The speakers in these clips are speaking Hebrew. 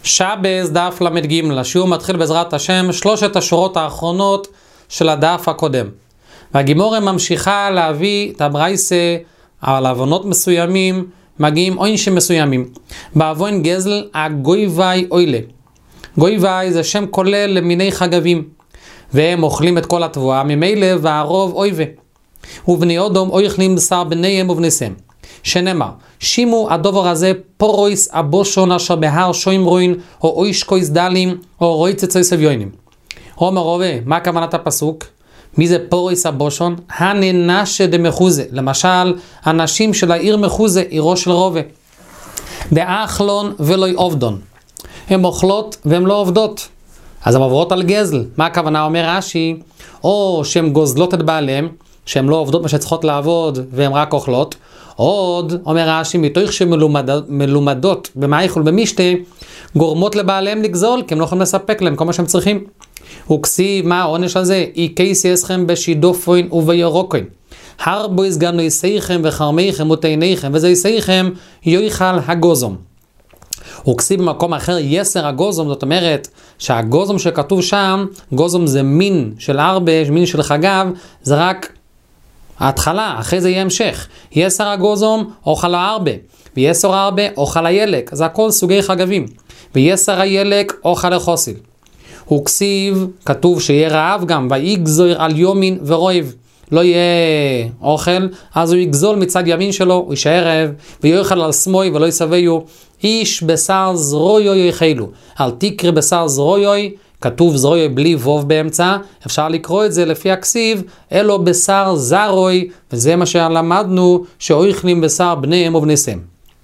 שבס דף למד ג' השיעור מתחיל בעזרת השם 3 השורות האחרונות של הדף הקודם. והגימורה ממשיכה להביא את הברייסה על עוונות מסוימים, מגיעים עונשים מסוימים. בעוון גזל הגויווי אוילה. גויווי זה שם כולל למיני חגבים, והם אוכלים את כל התבואה ממילא והרוב אויבה. ובני אודום אוכלים בשר בניהם ובניסם. שנאמר, שימו הדובר הזה פורויס הבושון אשר בהר שוימרוין או אוישקויס דלים או רויצצוי סביונים. אומר רובה, מה כוונת הפסוק? מי זה פורויס הבושון? הננשה דמחוזה. למשל, אנשים של העיר מחוזה, עירו של רובה. דאכלון ולא עובדון. הן אוכלות והן לא עובדות. אז הן עוברות על גזל. מה הכוונה? אומר רש"י, או שהן גוזלות את בעליהם, שהן לא עובדות מה שצריכות לעבוד והן רק אוכלות. עוד, אומר רש"י, מתוך שמלומדות במייכל ובמשתה, גורמות לבעליהם לגזול, כי הם לא יכולים לספק להם כל מה שהם צריכים. וכסיב, מה העונש הזה? אי קייסי אסכם בשידופוין ובירוקוין. הרבו יסגנו יסייכם וחרמיכם ותעיניכם, וזה יסייכם יויכל הגוזום. וכסיב במקום אחר יסר הגוזום, זאת אומרת שהגוזום שכתוב שם, גוזום זה מין של הרבה, מין של חגב, זה רק ההתחלה, אחרי זה יהיה המשך. יסר הגוזום אוכל הרבה, ויסר הרבה אוכל הילק, זה הכל סוגי חגבים. ויסר הילק אוכל החוסיל. וכסיב, כתוב שיהיה רעב גם, ויגזור על יומין ורויב. לא יהיה אוכל, אז הוא יגזול מצד ימין שלו, הוא יישאר רעב, ויאכל על שמאל ולא יסביו. איש בשר זרויוי יחילו. אל תקרא בשר זרויוי, כתוב זרויוי בלי ווב באמצע, אפשר לקרוא את זה לפי הכסיב, אלו בשר זרוי, וזה מה שלמדנו, שאוכלים בשר בניהם ובניסם.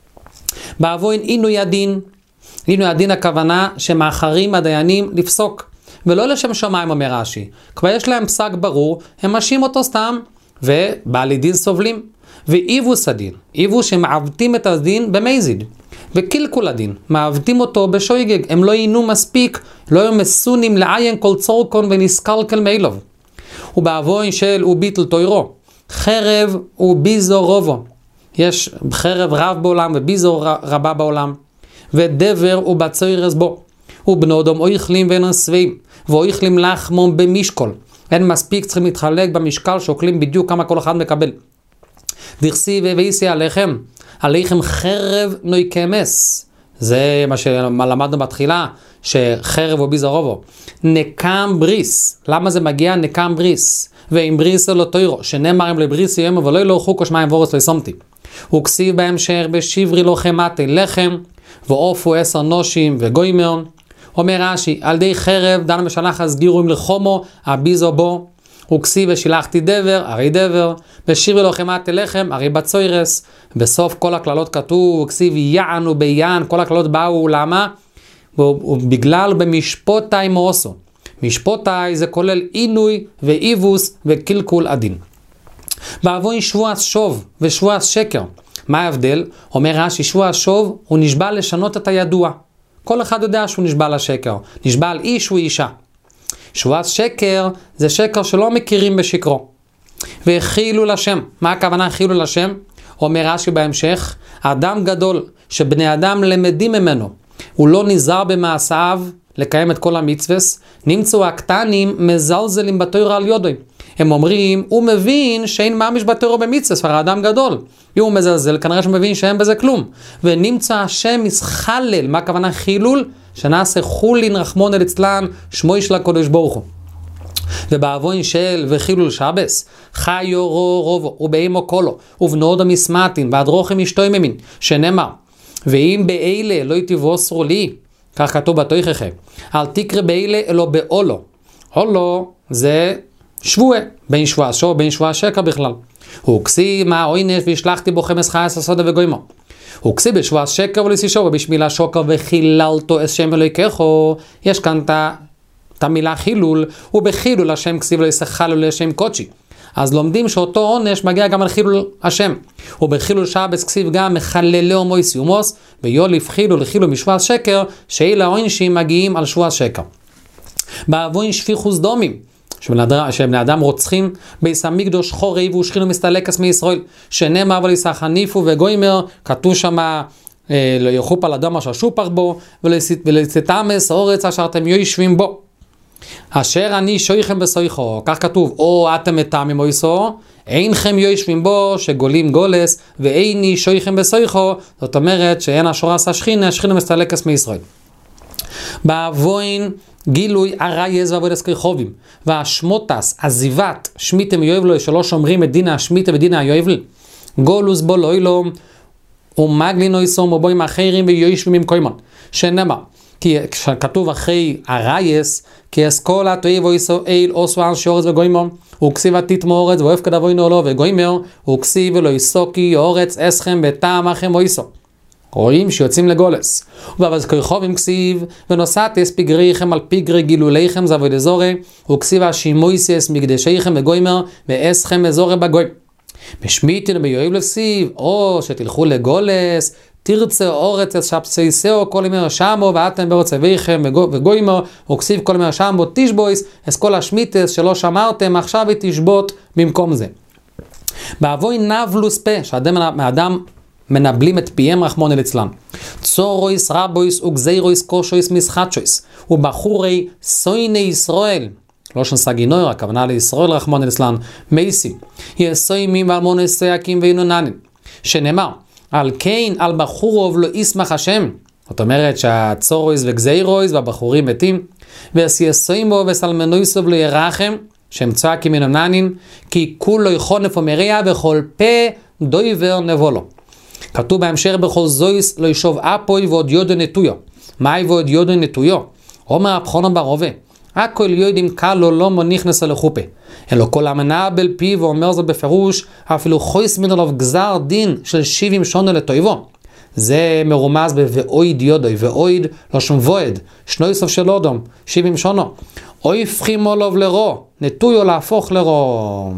בעוון עינוי הדין. עינוי הדין הכוונה שמאחרים הדיינים לפסוק, ולא לשם שמיים אומר רש"י. כבר יש להם פסק ברור, הם משים אותו סתם, ובעלי דין סובלים. ואיבוס הדין, איבוס שמעבטים את הדין במזיד. וקלקול הדין, מעבטים אותו בשויגג, הם לא יינו מספיק, לא היו מסונים לעיין כל צורקון ונסקלקל מאילוב. ובעוון של וביטל תוירו, חרב וביזו רובו. יש חרב רב בעולם וביזו רבה בעולם. ודבר ובצוירס בו. ובנו אדום אוכלים ואינם שבעים, ואוכלים לחמום במשקול. אין מספיק, צריכים להתחלק במשקל שאוכלים בדיוק כמה כל אחד מקבל. דכסי ואיסי עליכם, עליכם חרב נוי כמס. זה מה שלמדנו בתחילה, שחרב וביזו רובו. נקם בריס. למה זה מגיע נקם בריס? ואם בריס לא תוירו, שנאמר אם לבריס יאמר ולא ילכו כשמיים וורס לא יסומתי. וכסיב בהמשך בשברי לא חמתי לחם, ועופו 10 נושים וגוימר. אומר רש"י, על די חרב דן משלח הסגירו לחומו, הביזו בו. וכסיב ושילחתי דבר, הרי דבר. בשברי לא חמתי לחם, הרי בצוירס. בסוף כל הכללות כתוב, וכסיב יענו ביען, כל הכללות באו, למה? ובגלל במשפוטי מוסו. משפוטי זה כולל עינוי ואיבוס וקלקול הדין. בעוון שבוע שוב ושבוע שקר. מה ההבדל? אומר רש"י, שבוע שוב הוא נשבע לשנות את הידוע. כל אחד יודע שהוא נשבע לשקר. נשבע על איש ואישה. שבוע שקר זה שקר שלא מכירים בשקרו. והחילו לשם. מה הכוונה החילו לשם? אומר רש"י בהמשך, אדם גדול שבני אדם למדים ממנו, הוא לא נזהר במעשיו לקיים את כל המצווס, נמצאו הקטנים מזלזלים בתורה על יודוי. הם אומרים, הוא מבין שאין ממש בתורה במצווס, הרי אדם גדול. אם הוא מזלזל, כנראה שהוא מבין שאין בזה כלום. ונמצא השם מסחלל, מה הכוונה חילול? שנעשה חולין רחמון אל אצלן, שמו של הקדוש ברוך הוא. ובעוון של וחילול שבס, חיו רובו ובאימו קולו, ובנודו מסמטין, והדרוכם אשתוי ממין, שנאמר, ואם באלה לא יתבוסרו לי, כך כתוב בתויככם, אל תקרא באלה אלא באולו. אולו זה שבוע, בין שבוע שוב, בין שבוע שקר בכלל. וכסיב מה העונש והשלחתי בו חמס חייס הסודה וגוימו. וכסיב בשבוע שקר ולסישו ובשמילה שוקר וחיללתו את שם אלוהיכךו. יש כאן את המילה חילול, ובחילול השם כסיב לא ישחלו לשם קודשי. אז לומדים שאותו עונש מגיע גם על חילול השם. ובחילול שבס כסיב גם מחללו מויס יומוס, ויוליף חילול לחילול משבוע שקר, שאלה העונשים מגיעים על שבוע שקר. בעוון שפיכוס דומים, שבני אדם רוצחים, ביס המקדוש חורי ושכינו מסתלקס מישראל, שנאמר אבל ישחניפו וגוימר, כתוב שמה לא יחופ על אדם אשר שופח בו, ולצטמס אורץ אשר אתם יושבים בו. אשר אני שויכם בסויכו, כך כתוב, או אתם מטעמים אויסו, אינכם יושבים בו שגולים גולס, ואיני שויכם בסויכו, זאת אומרת שאין השורס השכינה, השכינה מסתלקס מישראל. באבוין גילוי הרייז ועבודס כרחובים, והשמוטס, עזיבת, שמיתם יואב לו, שלא שומרים את דינה השמיתה ודינה היואב לי, גולוס בו לא אילו, ומגלין אויסום ובוים אחרים ויושבים עם קוימון, שנאמר, כי כתוב אחרי הרייס, כי אסכולה תויב אויסו איל אוסו על שורץ וגוימון, וכסיב עתית מאורץ ואוהב כדבוינו לו וגוימר, וכסיב ולא יסוקי אורץ אסכם בטעם אחם אויסו. רואים שיוצאים לגולס. ובאז כרחובים כסיב, ונוסעתס פגריכם על פגרי גילוליכם זבוי דזורי, וכסיב השימויסס מקדשיכם וגוימר, ואסכם אזורי בגוי. בשמיתין ביואב לכסיב, או שתלכו לגולס, תרצה אורץ שפסייסאו כל ימי שמו, ואתם בארץ אביכם וגוימר, וכסיב כל ימי שמו תשבויס, אז כל השמיתס שלא שמרתם, עכשיו היא תשבות במקום זה. באבוי נבלוס פה, שהאדם מנבלים את פיהם רחמון אל אצלם. צורויס, רבויס וגזירויס, קושויס, מסחטשויס, ובחורי סויני ישראל, לא שנסגינוי, הכוונה לישראל רחמון אל אצלם, מייסים, יסוימים ועל מונסייקים ואינוננים, שנאמר, על כן, על בחורוב לא ישמח השם, זאת אומרת שהצורויס וגזירויס והבחורים מתים, ויסייסוימו וסלמנויסוב לא ירחם, שהם צועקים אינוננים, כי כולו יכונף ומריע וכל פה דויבר נבולו. כתוב בהמשך בכל זויס לא ישוב אפוי ועוד יודו נטויו. מהי ועוד יודו נטויו? אומר הבחונו ברובה. הכל יודעים קלו לא מוניכנס על החופה. אלו כל המנה בלפי ואומר זאת בפירוש, אפילו חויס מן עליו גזר דין של 70 שונו לטויבו. זה מרומז בוואויד יודוי, ואויד לא שום וועד, שנוי סוף של אודום, 70 שונו. אוי פחימו לוב לרו, נטויו להפוך לרו.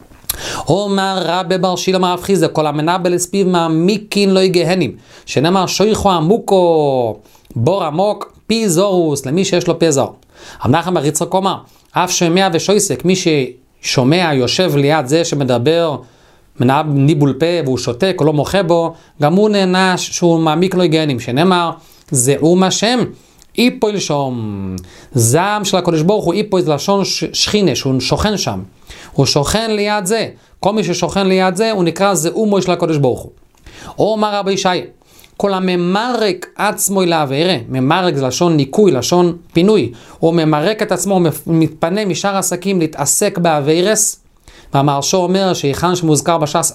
אומר רבי בר שילה מרב חיזה, כל המנה בלספיב מעמיקין לא יגהנים, שנאמר שויכו עמוקו, בור עמוק, פי זורוס, למי שיש לו פי זור. המנחם בר יצחק אומר, אף שומע ושויסק, מי ששומע יושב ליד זה שמדבר, מנהב ניבול פה והוא שותק או לא מוחה בו, גם הוא נענש שהוא מעמיק לא יגהנים, שנאמר, זעום השם, איפוי לשום, זעם של הקודש ברוך הוא איפוי זה לשון שכינה, שהוא שוכן שם, הוא שוכן ליד זה, כל מי ששוכן ליד זה הוא נקרא זעומו של הקודש ברוך הוא. או אומר רבי ישעיה, כל הממרק עצמו לעבירה, ממרק זה לשון ניקוי, לשון פינוי, הוא ממרק את עצמו, מתפנה משאר עסקים להתעסק בעבירס, והמהרש"א אומר שיחן שמוזכר בש"ס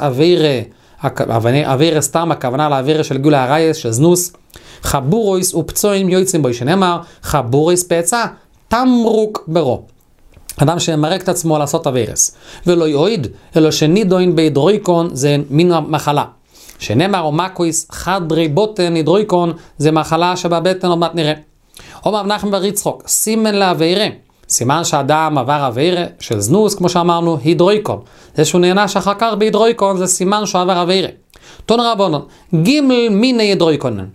עבירה סתם, הכוונה לעבירה של גאולה הרייס, של זנוס, חבורויס ופצועים יוצאים בו, שנאמר חבורויס פצע, תמרוק ברו. אדם שמרק את עצמו לעשות עבירס, ולא יועיד, אלא שנידוין בהידרואיקון זה מין מחלה. שנאמר או מקויס חדרי בוטן הידרואיקון זה מחלה שבבטן עוד מעט נראה. אומר מנחם בר יצחק, סימן לעבירה, סימן שאדם עבר עבירה של זנוס, כמו שאמרנו, הידרואיקון. זה שהוא נענש אחר כך בהידרואיקון, זה סימן שהוא עבר עבירה. תון רבונון, גימל מיני הידרואיקונן.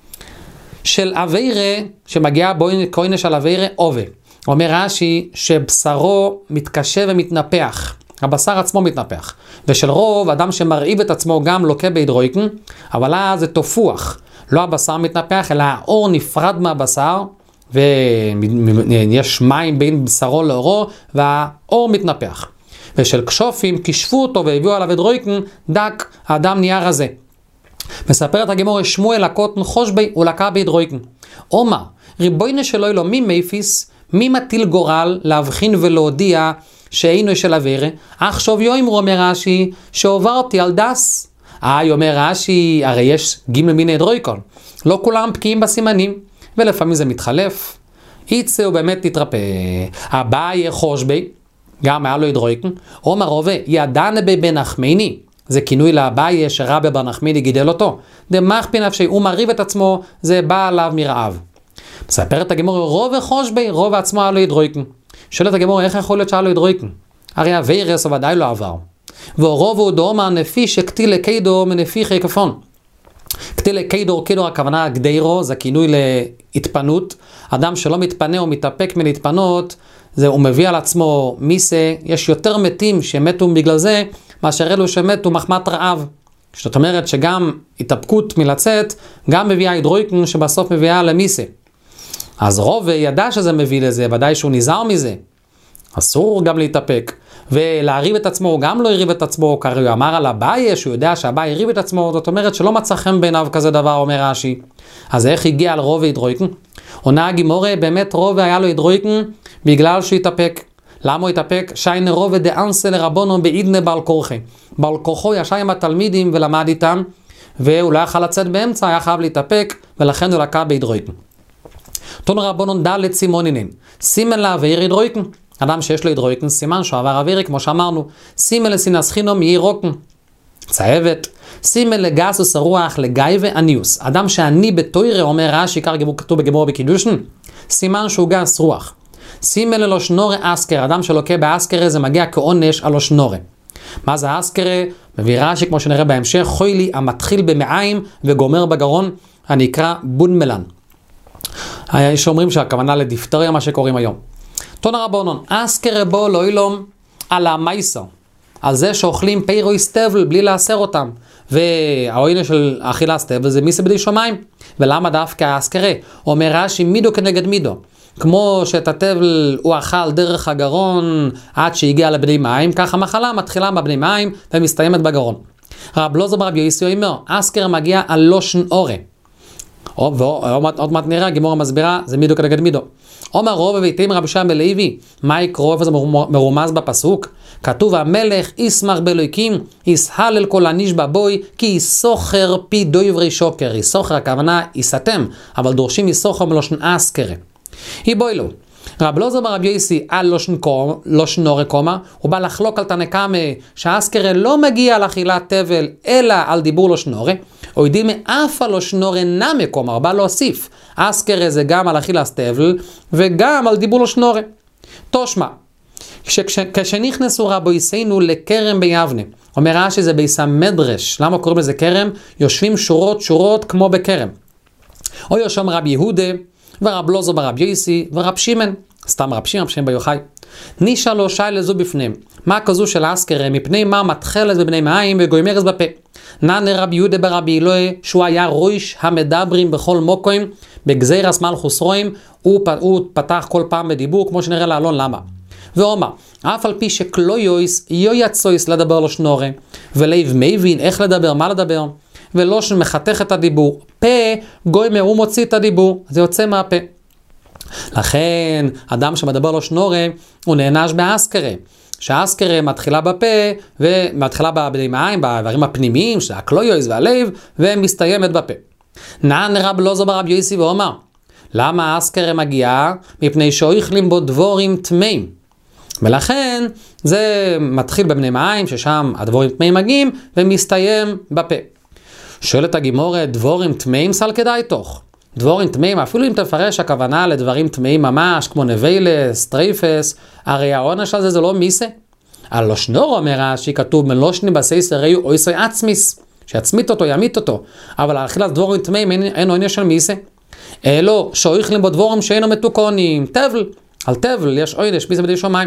של עבירה, שמגיעה בוין של עבירה, עובה. אומר רש"י שבשרו מתקשה ומתנפח. הבשר עצמו מתנפח. ושל רוב, אדם שמרעיב את עצמו גם לוקה בהידרואיקון, אבל אז זה תופוח. לא הבשר מתנפח, אלא האור נפרד מהבשר, ויש מים בין בשרו לאורו, והאור מתנפח. ושל כשופים, כישפו אותו והביאו עליו הידרואיקון, דק, האדם נהיה רזה. מספרת הגמרא שמואל הקוטן חושבי, הוא לקה בהידרואיקון. אומר, ריבונו של עולם, מי מפיס, מי מטיל גורל להבחין ולהודיע שאינו של עבירה? עכשיו יאמרו, אומר רש"י, שעוברתי על דס. אומר רש"י, הרי יש גימל מיני הידרואיקון. לא כולם בקיאים בסימנים, ולפעמים זה מתחלף. יצא הוא באמת תתרפא. אביי חושבי, גם היה לו הידרואיקון. אומר רובה, ידענה בן נחמני. זה כינוי לאביי שרבי בר נחמני גידל אותו. דמחפי נפשי, הוא מריב את עצמו, זה בא עליו מרעב. מספרת הגמרא, רוב חושבי, רוב עצמו היה לו הידרואיקון. שואלת הגמרא, איך יכול להיות שהיה לו הידרואיקון? הרי הווירס ודאי לא עבר. ורוב הוא דומה נפי שקטילה קיידו מנפיחי כפון. קטילה קיידו, קיידו הכוונה גדיירו, זה כינוי להתפנות. אדם שלא מתפנה או מתאפק מלהתפנות, הוא מביא על עצמו מיסה, יש יותר מתים שמתו בגלל זה, מאשר אלו שמתו מחמת רעב. זאת אומרת שגם התאפקות מלצאת, גם מביאה הידרויקן שבסוף מביאה למיסה. אז רובה ידע שזה מביא לזה, ודאי שהוא נזהר מזה. אסור גם להתאפק. ולהריב את עצמו, הוא גם לא הריב את עצמו, כי הוא אמר על אביי, שהוא יודע שאביי הריב את עצמו, זאת אומרת שלא מצא חן בעיניו כזה דבר, אומר רש"י. אז איך הגיע על רובה הידרויקן? עונה הגימורה, באמת רובה היה לו הידרויקן, בגלל שהוא התאפק. למה הוא התאפק? שיינה רובה דאנסה לרבונו בעידנה בעל כורחי. בעל כורחו ישב עם התלמידים ולמד איתם, והוא לא יכל לצאת באמצע, היה חייב להתאפק, ולכן הוא לקה בהידרויקן. תון רבונון ד' סימונינין, סימן לעביר הידרויקן. אדם שיש לו הידרויקן, סימן שהוא עבר עבירי, כמו שאמרנו, סימן לסינסחינו מירוקן. צהבת, סימן לגסוס הרוח לגאי ועניוס. אדם שעני בתוירה, אומר רש"י, כך כתוב בגמור בקידושן, סימן שהוא גס רוח. סימן ללא שנורה אסקר, אדם שלוקה באסקרה זה מגיע כעונש על שנורה. מה זה אסקרה? מביא רש"י, כמו שנראה בהמשך, חוילי המתחיל במעיים וגומר בגרון, הנקרא בונמלן. יש אומרים שהכוונה לדיפטריה, מה שקוראים היום. תון רבונון, אסקרה בו לא אילום על המייסר, על זה שאוכלים פירוי סטבל בלי לאסר אותם, והעוינה של אכילה סטבל זה מיסה בדי שמיים. ולמה דווקא אסקרה? אומר רש"י מידו כנגד מידו, כמו שאת הטבל הוא אכל דרך הגרון עד שהגיע לבני מים, ככה מחלה מתחילה בבני מים ומסתיימת בגרון. רב לוזו ברב יויסי אומר, אסקרה מגיע על לא שנורה. עוד מעט נראה, גימורה מסבירה, זה מידו כנגד מידו. אומר רובה ויתים רבי שם בלוי, מה יקרו, וזה מרומז בפסוק, כתוב המלך ישמח באלוהים, ישהלל כל הניש בבוי, כי יסוחר פי דויברי שוקר. יסוחר הכוונה יסתם, אבל דורשים יסוחר מלושן אסקרה. היא בוילו. רב לוזו ברב יויסי על לא שנורה קומה, הוא בא לחלוק על תנקמה שהאסקרה לא מגיע לאכילת תבל אלא על דיבור לא שנורה, או יודעים מאף לא שנורה נמה קומה, בא להוסיף. אסקרה זה גם על אכילת תבל וגם על דיבור לא שנורה. תושמע, כשנכנסו רבויסינו לכרם ביבנה, אומר רש"י זה ביס המדרש, למה קוראים לזה כרם? יושבים שורות כמו בכרם. או יושם רב יהודה, ורב לוזו ברב יויסי, ורב שימן, סתם רב שימן ביוחאי. נישה לו שי לזו בפניהם, מה כזו של אסקרה, מפני מה מתחלת בבני מים וגוימרס בפה. נענה רב יהודה ברבי אלוהי, שהוא היה רויש המדברים בכל מוקוים, בגזירס מלכוס רואים, הוא פתח כל פעם בדיבור, כמו שנראה לעלון למה. ואומר, אף על פי שקלויויס יצויס לדבר לו שנורה, ולייב מבין איך לדבר, מה לדבר, ולא שמחתך את הדיבור. פה, גוימר, הוא מוציא את הדיבור, זה יוצא מהפה. לכן, אדם שמדבר לו שנורה, הוא נענש באסקרה. שהאסקרה מתחילה בפה, ומתחילה בבני מים, באיברים הפנימיים, שזה הקלויויס והלב, ומסתיימת בפה. נען רב לוזו ברב יויסי ואומר, למה האסקרה מגיעה? מפני שאוכלים בו דבורים טמאים. ולכן, זה מתחיל בבני מים, ששם הדבורים טמאים מגיעים, ומסתיים בפה. שואלת הגימורה, דבורים טמאים סל כדאי תוך. דבורים טמאים, אפילו אם תפרש הכוונה לדברים טמאים ממש, כמו נבילס, טרייפס, הרי העונש הזה זה לא מיסה. על לא שנור אומר רש"י, כתוב מלושני בסייס הרי הוא אויסוי עצמיס, שיצמית אותו, ימית אותו. אבל על אכילת דבורים טמאים אין עונש של מיסה. אלו, שאוכלים בו דבורים שאינו מתוקונים, תבל. על תבל יש עונש, מיסה בדי שמיים.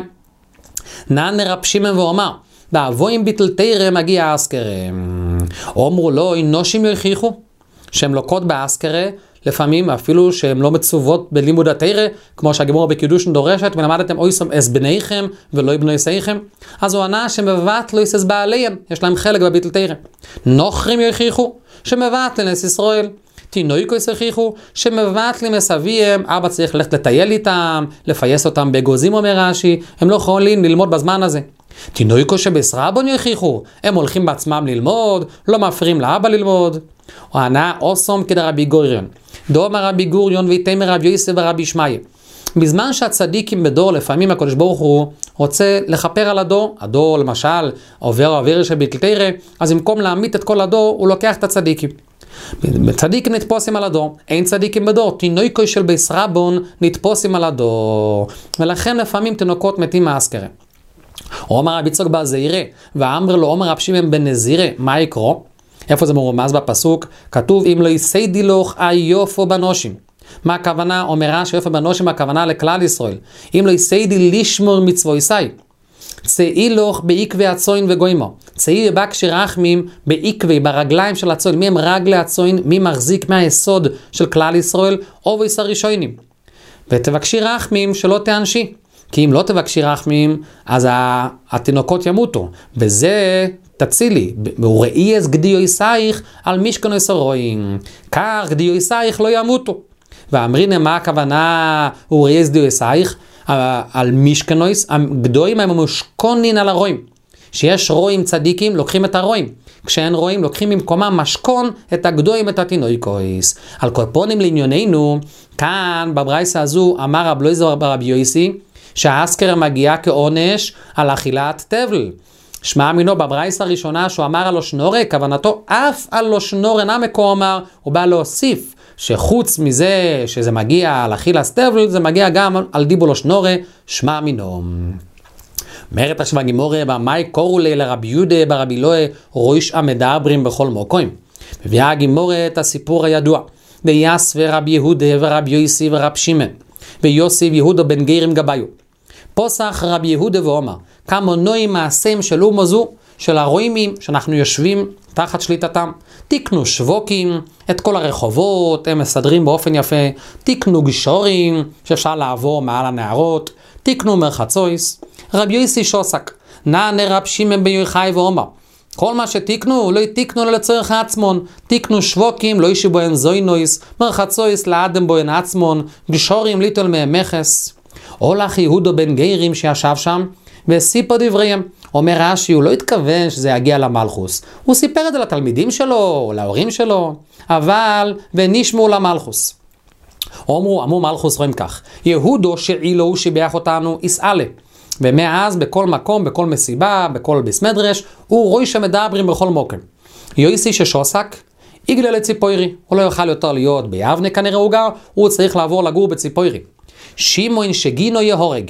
נען רב שימן ואומר, באבוים ביטל תירה מגיע אסקרה. אומרו לו, נושים יוכיחו, שהם לוקות באסקרה, לפעמים אפילו שהם לא מצוות בלימוד התירה, כמו שהגמורה בקידושן דורשת, ולמדתם אויסם אס בניכם ולא בני סייכם, אז הוא ענה שמבט לא יסס בעליהם, יש להם חלק בביטל תירה. נוכרים יוכיחו, שמבט לנס ישראל. תינוקו יוכיחו, שמבט למסביהם, אבא צריך ללכת לטייל איתם, לפייס אותם בגוזים אומר רש"י, הם לא יכולים ללמוד בזמן הזה. תינוקו שבסרבון יוכיחו, הם הולכים בעצמם ללמוד, לא מפריעים לאבא ללמוד. הוא ענה אוסום כדרבי גוריון. דומר רבי גוריון ויתמר רבי יוסף ורבי ישמעיה. בזמן שהצדיקים בדור, לפעמים הקדוש ברוך הוא רוצה לכפר על הדור למשל עובר של ביטל תירה, אז במקום להעמיד את כל הדור, הוא לוקח את הצדיקים. צדיקים נתפוסים על הדור, אין צדיקים בדור, תינוקו של ביס רבון נתפוסים על הדור, ולכן לפעמים תינוקות מתים מאסקרה. אומר רבי צוק בזעירה, ואמר לו אומר רב שמעון בן נזירה, מה יקרו? איפה זה מרומז בפסוק? כתוב אם לא יסיידי לוך איופו בנושים. מה הכוונה? אומרה שיופו בנושים הכוונה לכלל ישראל. אם לא יסיידי לשמור מצוו יסי. צאי לוך בעקבי הצוין וגוימו. צאי ובקשי רחמים בעקבי, ברגליים של הצוין. מי הם רגלי הצוין? מי מחזיק מהיסוד של כלל ישראל? אובויס הראשונים. ותבקשי רחמים שלא תאנשי. כי אם לא תבקשי רחמים, אז התינוקות ימותו. וזה תצילי. וראי אז גדיו יסייך על משכנו יסרועים. כך גדיו יסייך לא ימותו. ואמרינה מה הכוונה וראי אז גדיו יסייך? על משכנויס, הגדויים הם משכונין על הרועים. שיש רועים צדיקים, לוקחים את הרועים. כשאין רועים, לוקחים במקומם משכון את הגדויים, את התינוקויס. על קורפונים לענייננו, כאן בברייסה הזו אמר רב לויזר ברבי יוסי, שהאסקר מגיע כעונש על אכילת תבל. שמע מינו בברייסה הראשונה שהוא אמר על אושנורה, כוונתו אף על אושנורה נמקו אמר, הוא בא להוסיף. שחוץ מזה שזה מגיע על אכילת תבל, זה מגיע גם על דיבו אושנורה, שמע מינו. אומרת עכשיו הגימורה, במאי קורו לי לרבי יהודה ברבי אלוהי רויש המדברים בכל מוקוים. מביאה הגימורה את הסיפור הידוע. ויאס ורבי יהודה ורבי יוסי ורב שמעון. ויוסי ויהודה בן גרים גביו. פוסח רבי יהודה ואומר, כמונוי מעשים של אומזו, של הרוימים שאנחנו יושבים תחת שליטתם. תקנו שבוקים, את כל הרחובות, הם מסדרים באופן יפה. תקנו גשורים, שאפשר לעבור מעל הנערות. תקנו מרחצויס. רבי יוסי שוסק, נענה רב שמעון בן יוחאי ואומר, כל מה שתקנו, לא תקנו לצורך עצמון. תקנו שבוקים, לא ישי בוהן זוינויס, מרחצויס לאדם בוהן עצמון, גשורים ליטול מהם מכס. הולך יהודה בן גרים שישב שם, וסיפר דבריהם. אומר רש"י, הוא לא התכוון שזה יגיע למלכוס. הוא סיפר את זה לתלמידים שלו, להורים שלו, אבל ונשמעו למלכוס. אמרו מלכוס רואים כך, יהודו שעילו הוא שיבח אותנו יסעלה. ומאז בכל מקום, בכל מסיבה, בכל בסמדרש, הוא רואי שמדברים בכל מוקם. יויסי ששוסק, יגלה לציפוירי. הוא לא יוכל יותר להיות ביבנה כנראה הוא גר, הוא צריך לעבור לגור בציפוירי. שמעון שגינו יהורג.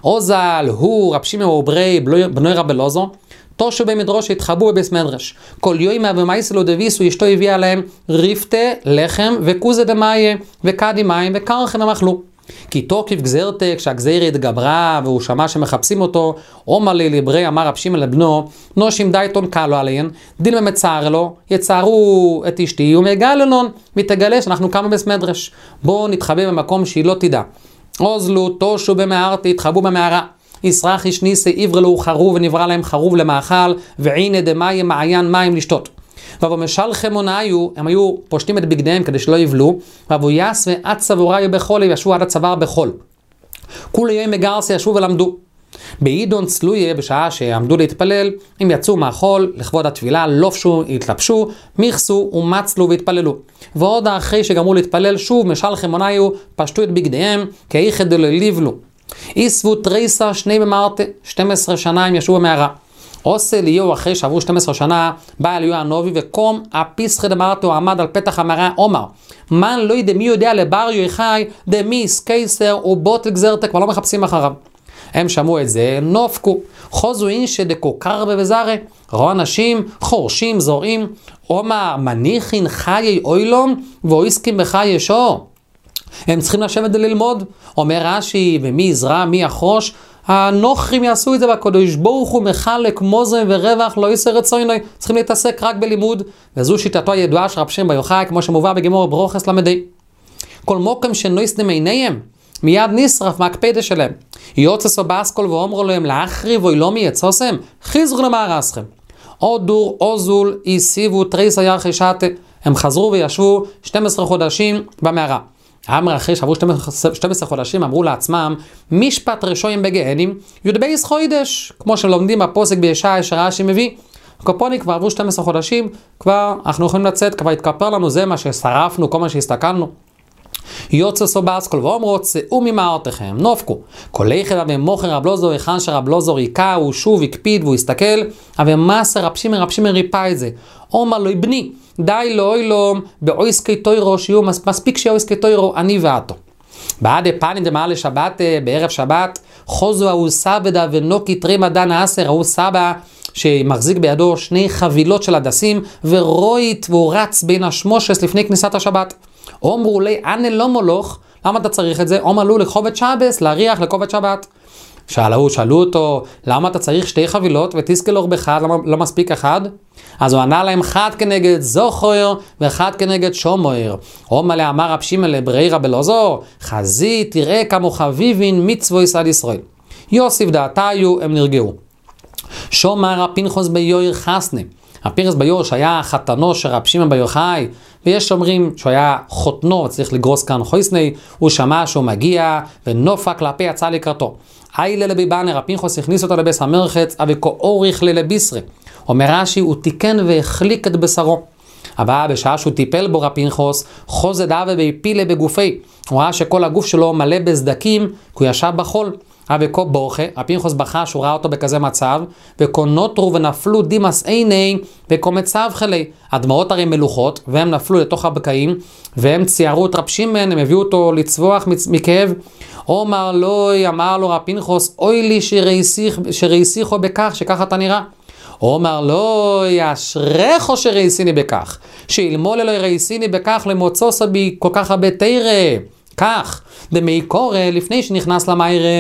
עוזל הוא רב שמעון וברי בנוי רב אלעזר, תושו במדרש התחבאו בבסמדרש. כל יום ומייסלו דביסו אשתו הביאה להם ריפתה, לחם וכוזה דמאיה וקדי מים וקרחם ומאכלו. כי תוקף גזרתה, כשהגזירה התגברה והוא שמע שמחפשים אותו, אומר לי לברי אמר רב שמעון לבנו, נושים דייטון קלו עליהן, דין מצער לו, יצערו את אשתי ומגללון, ותגלה שאנחנו קמו בסמדרש. בואו נתחבא במקום שהיא לא תדע. עוזלו, תושו במערתי, התחבאו במערה. ישרח ישניסי עברו חרוב ונברא להם חרוב למאכל, ועיני דמאי מעיין מים לשתות. ובו משל חמונאיו, הם היו פושטים את בגדיהם כדי שלא יבלו, ובו יס ועד צבוראיו בחול, ישבו עד הצוואר בחול. כולי יום מגרסי ישבו ולמדו. בעידון צלויה, בשעה שעמדו להתפלל, הם יצאו מהחול לכבוד התפילה, לובשו, התלבשו, מיכסו ומצלו והתפללו. ועוד אחרי שגמרו להתפלל, שוב משל חמונאיו פשטו את בגדיהם, כאיכד לבלו. איסבו תריסה שני במרתה, 12 שנה הם ישבו במערה. עושה ליהו אחרי שעברו 12 שנה, בא אליהו הנובי וקום הפיסחי דמרתו עמד על פתח המערה, אומר, מן לא ידע מי יודע לבר יוחאי, דמיס, קיסר ובוטל גזרתה, כבר לא מחפשים אחריו. הם שמעו את זה, נופקו, חוזו אינשא דקו קרבה וזרה, ראו אנשים חורשים, זורעים, אומר, מניחין חיי אוילום, ואויסקים בחיי שור. הם צריכים לשבת ללמוד, אומר רש"י, ומי יזרע, מי יחרוש, הנוכרים יעשו את זה בקדוש ברוך הוא מחלק מוזם ורווח לא יסר רצוני, צריכים להתעסק רק בלימוד, וזו שיטתו הידועה של רב שמעון בר יוחאי, כמו שמובא בגמור ברוכס למדי. כל מוקם שנויסדם עיניהם, מיד נשרף מהקפדה שלהם. יוצא באסכול ואומרו להם להחריב או לא מייצוסם, חיזרו למערסכם. או דור או זול יסיבו תריסה ירחי שתה, הם חזרו וישבו 12 חודשים במערה. אמר אחרי שעברו 12 חודשים אמרו לעצמם, משפט ראשונים בגהנים, יודבייס חוידש, כמו שלומדים בפוסק בישעיה שרש"י מביא. קופוני כבר עברו 12 חודשים, כבר אנחנו יכולים לצאת, כבר התכפר לנו זה מה ששרפנו, כל מה שהסתכלנו. יוצא סובסקול ואומרו, צאו ממערותיכם, נופקו. כל איכד ומוכר רב לוזור, היכן שרב לוזור היכה, הוא שוב הקפיד והוא הסתכל, אבל מסר רב שמעון ריפא את זה. אומר לו, בני, די לא אילום, באויסקי תוירו, שיהיו מספיק שאויסקי תוירו, אני ואתו. בעד פנים דמעל לשבת, בערב שבת, חוזו הוא סבדה ונוקי טרימה דן העשר, הוא סבא שמחזיק בידו 2 חבילות של הדסים, ורוית והוא רץ בין השמושס לפני כניסת השבת. אומרו לי, אנה לא מולוך, למה אתה צריך את זה? אומר לו לכובד שבס, להריח לכובד שבת. שאלו אותו, למה אתה צריך 2 חבילות ותסקלור באחד, למה לא מספיק אחד? אז הוא ענה להם, אחד כנגד זוכר ואחד כנגד שומר. אומלה אמר רב שמעון לברי רבי אלעזר, חזי תראה כמו חביבין מצוו ישראל ישראל. יוסיף דעתיו, הם נרגעו. שומר הפנחס ביואר חסנה. הפנחס ביואר שהיה חתנו של רב שמעון בר יוחאי, ויש שאומרים שהוא היה חותנו, צריך לגרוס כאן חויסני, הוא שמע שהוא מגיע ונופק כלפי יצא לקראתו. איילה לביבאנר, הפנחס הכניס אותו לבית המרחץ, וכו אוריך ללביסרה. אומר רש"י, הוא תיקן והחליק את בשרו. אבל בשעה שהוא טיפל בו הפנחס, חוזה דאבה והפילה בגופי. הוא ראה שכל הגוף שלו מלא בסדקים, כי הוא ישב בחול. וכו בורחה, הפנחס בכה שהוא ראה אותו בכזה מצב, וכו נותרו ונפלו דימס עיני, וכו מצב חלי. הדמעות הרי מלוכות, והם נפלו לתוך הבקעים, והם ציירו את רב שמעון, הם הביאו אותו לצווח מכאב. אמר לו רב פנחס, אוי לי שראיסיכו בכך, שככה אתה נראה. אומר לו, אשריך שראיסיני בכך, שאלמול אלוהי ראיסיני בכך למוצא בי כל כך הרבה תירא, כך, דמי קורא לפני שנכנס למיירה,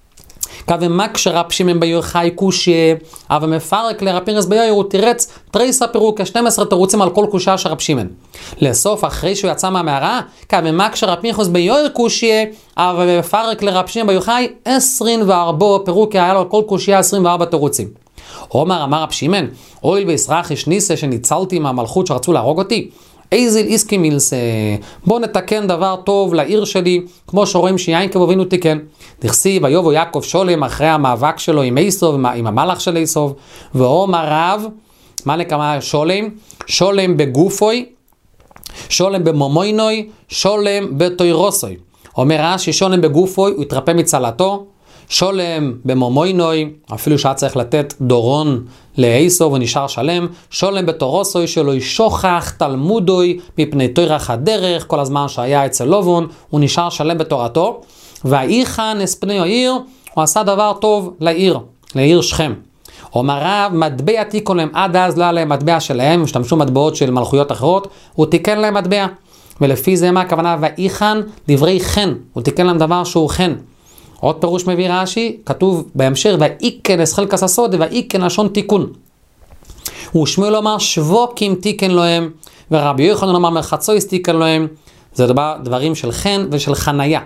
כבמק רב שמעון בר יוחאי קושיה, אבל מפרק לרב פנחס ביואר, הוא תירץ תריסה פירוק, 12 תירוצים על כל קושיה של רב שמעון. לסוף, אחרי שהוא יצא מהמערה, כבמק רב פנחס ביואר קושיה, אבל מפרק לרב שמעון בר יוחאי 24 פירוק, היה לו על כל קושיה 24 תירוצים. אמר רב שמעון, אויל וישרח יש ניסה שניצלתי מהמלכות שרצו להרוג אותי, איזיל איסקי מילסה, בוא נתקן דבר טוב לעיר שלי, כמו שרואים שיעקב אבינו תיקן. דכסיב ויבוא יעקב שולם אחרי המאבק שלו עם עשו, עם המלאך של עשו, ואומר רב, מה נקרא שולם? שולם בגופוי, שולם במומוינוי, שולם בתוירוסוי. אומר רש"י, שולם בגופוי, הוא התרפא מצלתו, שולם במומוינוי, אפילו שהיה צריך לתת דורון לעשו ונשאר שלם, שולם בתורוסוי שלו ישוכח תלמודוי מפני תוירך הדרך, כל הזמן שהיה אצל לובון, הוא נשאר שלם בתורתו, והאיכן אספני העיר, הוא עשה דבר טוב לעיר שכם. אומר רב, מטבע תיקון להם, עד אז לא היה להם מטבע שלהם, השתמשו מטבעות של מלכויות אחרות, הוא תיקן להם מטבע, ולפי זה מה הכוונה, והאיכן דברי חן, הוא תיקן להם דבר שהוא חן. עוד פירוש מביא רש"י, כתוב בהמשך, ואיקן אסחל כססוד, ואיקן לשון תיקון. ושמואל אמר, שבוקים תיקן להם, ורבי יוחנן אמר, מרחצויס תיקן להם, זה דברים של חן ושל חנייה.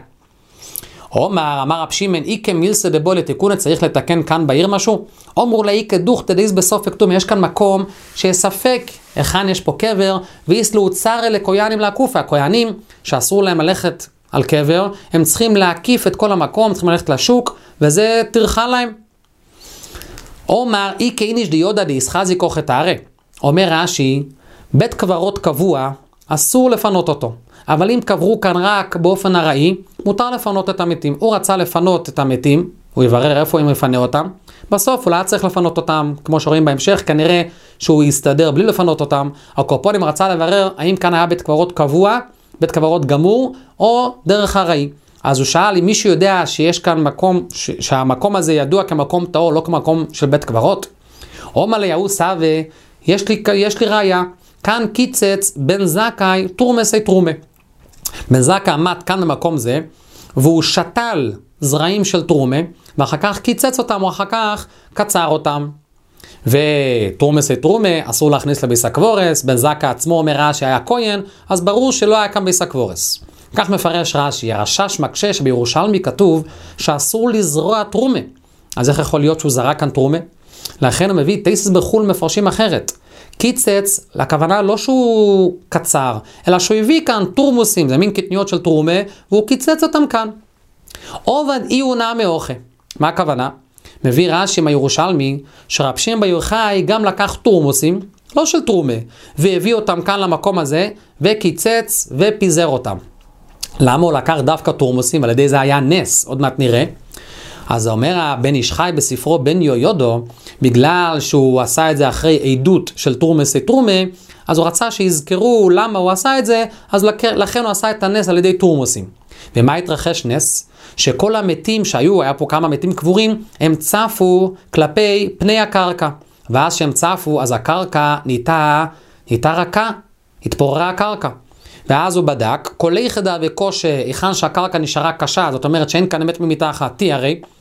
אמר רב שמעון, איקה מילסה דבו לתיקון, צריך לתקן כאן בעיר משהו? אמרו לה, איקה דוך תדיס בסוף הכתוב, יש כאן מקום שספק, היכן יש פה קבר, ויסלו צר אלה קויאנים לעקופה, הקויאנים שאסור להם ללכת על קבר, הם צריכים להקיף את כל המקום, צריכים ללכת לשוק, וזה תרחה להם. אומר, איקה איניש דיודה דיסחזי כוח את הערה. אומר רש"י, בית קברות קבוע, אסור לפנות אותו. אבל אם קברו כאן רק באופן ארעי, מותר לפנות את המתים. הוא רצה לפנות את המתים, הוא יברר איפה הוא יפנה אותם. בסוף הוא לא צריך לפנות אותם, כמו שרואים בהמשך, כנראה שהוא יסתדר בלי לפנות אותם. הקופונים רצה לברר האם כאן היה בית קברות קבוע, בית קברות גמור, או דרך ארעי. אז הוא שאל אם מישהו יודע שיש כאן מקום, שהמקום הזה ידוע כמקום טהור, לא כמקום של בית קברות. אומר ליהו סווה, יש לי ראיה, כאן קיצץ בן זכאי תרומסי תרומה. בן זכאי עמד כאן במקום זה, והוא שתל זרעים של תרומה, ואחר כך קיצץ אותם, או אחר כך קצר אותם. ותרומסי תרומה אסור להכניס לביס הקבורס, בן זכאי עצמו אומר שהיה כהן, אז ברור שלא היה כאן ביס הקבורס. כך מפרש רש"י, הרש"ש מקשה שבירושלמי כתוב שאסור לזרוע תרומה. אז איך יכול להיות שהוא זרע כאן תרומה? לכן הוא מביא תייסס בחול מפרשים אחרת. קיצץ, לכוונה לא שהוא קצר, אלא שהוא הביא כאן תורמוסים, זה מין קטניות של תרומה, והוא קיצץ אותם כאן. עובד אי הונאה מאוכה. מה הכוונה? מביא רש"י מהירושלמי, שרב שמעון בר יוחאי גם לקח תורמוסים, לא של תרומה, והביא אותם כאן למקום הזה, וקיצץ ופיזר אותם. למה הוא לקח דווקא תורמוסים? על ידי זה היה נס, עוד מעט נראה. אז אומר הבן איש חי בספרו בן יהויודו, בגלל שהוא עשה את זה אחרי עדות של תרומסי תרומה, אז הוא רצה שיזכרו למה הוא עשה את זה, אז לכן הוא עשה את הנס על ידי תורמוסים. ומה התרחש נס? שכל המתים שהיו, היה פה כמה מתים קבורים, הם צפו כלפי פני הקרקע. ואז שהם צפו, אז הקרקע נהייתה רכה, התפוררה הקרקע. ואז הוא בדק, כל יחדה וקושה, היכן שהקרקע נשארה קשה, זאת אומרת שאין כאן אמת ממיתה אחת, הרי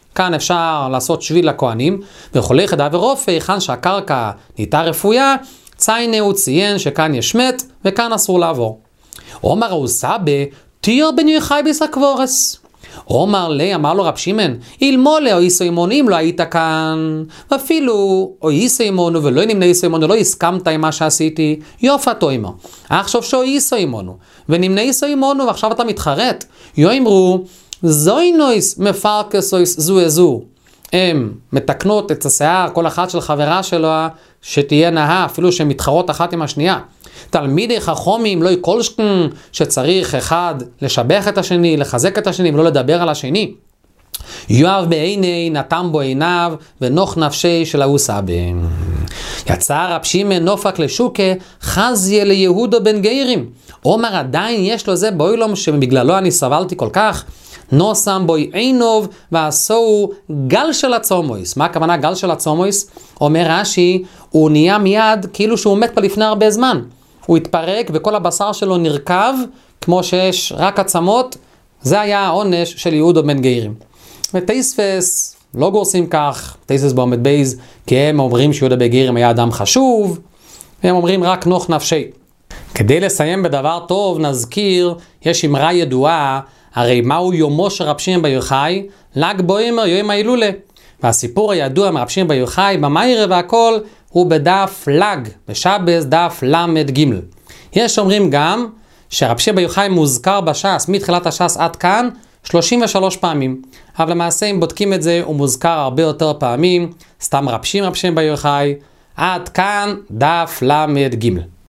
כאן אפשר לעשות שביל לכהנים, וכולי חדה ורופא, היכן שהקרקע נהייתה רפויה, ציינה הוא ציין שכאן יש מת, וכאן אסור לעבור. אומר הוא סבא, תיר בן יוחאי ביסקבורס. אמר לו רב שמעון, אלמלא או איסו אימונו אם לא היית כאן, ואפילו או איסו אימונו ולא נמנה איסו אימונו, לא הסכמת עם מה שעשיתי, יופתו אימו. עכשיו שו איסו אימונו, ונמנה איסו אימונו, ועכשיו אתה מתחרט. יאמרו, זוי נויס מפרקסויס זו איזו. הם מתקנות את השיער, כל אחת של חברה שלו, שתהיה נאה, אפילו שהן מתחרות אחת עם השנייה. תלמידי חכמים לא יקולשכן, שצריך אחד לשבח את השני, לחזק את השני, ולא לדבר על השני. יואב בעיני, נתם בו עיניו, ונוח נפשי של ההוא סבא. יצא רב שמעון נופק לשוקה, חזיה ליהודו בן גיירים. אומר עדיין יש לו זה באוילום שבגללו אני סבלתי כל כך, נוסם בוי עינוב ועשו גל של הצומויס. מה הכוונה גל של הצומויס? אומר רש"י, הוא נהיה מיד כאילו שהוא מת פה לפני הרבה זמן. הוא התפרק וכל הבשר שלו נרכב, כמו שיש רק עצמות. זה היה העונש של יהודו בן גיירים. ותייספס לא גורסים כך, תייספס בעומד בייז, כי הם אומרים שיהודה בן גיירים היה אדם חשוב, והם אומרים רק נוח נפשי. כדי לסיים בדבר טוב נזכיר, יש אמרה ידועה, הרי מהו יומו של רב שמעון בר יוחאי? ל"ג בעומר יום ההילולה. והסיפור הידוע מרב שמעון בר יוחאי במאירה והכל הוא בדף ל"ג, בשבס דף למ"ג. יש אומרים גם שרב שמעון בר יוחאי מוזכר בש"ס מתחילת הש"ס עד כאן 33 פעמים. אבל למעשה אם בודקים את זה הוא מוזכר הרבה יותר פעמים, סתם רב שמעון בר יוחאי, עד כאן דף למ"ג.